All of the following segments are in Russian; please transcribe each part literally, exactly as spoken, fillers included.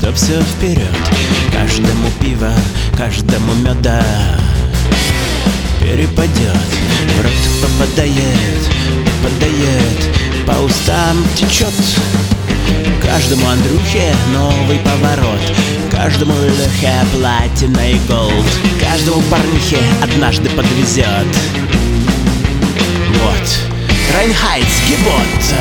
чтоб все вперед. Каждому пиво, каждому меда перепадет, в рот попадает, попадает, по устам течет. Каждому Андрюхе новый поворот, каждому Лехе платина и голд, каждому парнихе однажды подвезет. Вот, Райнхайцгебот.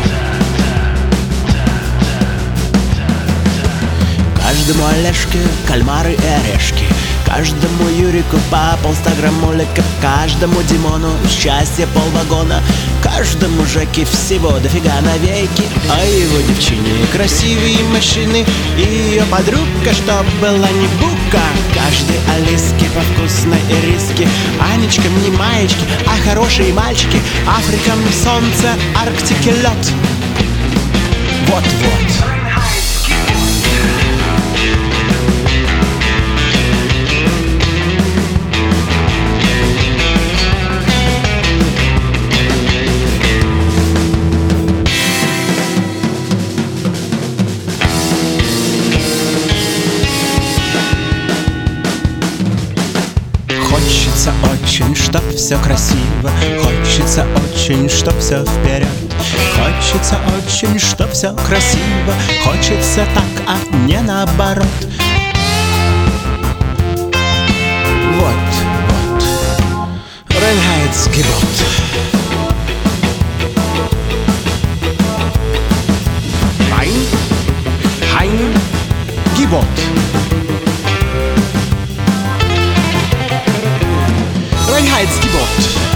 Каждому Олежке кальмары и орешки, каждому Юрику по полста граммулика, каждому Димону счастье полвагона, каждому Жеке всего дофига навеки, а его девчине красивые машины и ее подруга, чтоб была не бука. Каждой Алиске по вкусной ириски, Анечкам не маечки, а хорошие мальчики, Африкам солнце, Арктике лед. Вот-вот. Хочется очень, чтоб все красиво, хочется очень, чтоб все вперед. Хочется очень, чтоб все красиво, хочется так, а не наоборот. Вот, вот, Райнхайцгебот. Райн, Хайн, Гебот. Reinheitsgebot.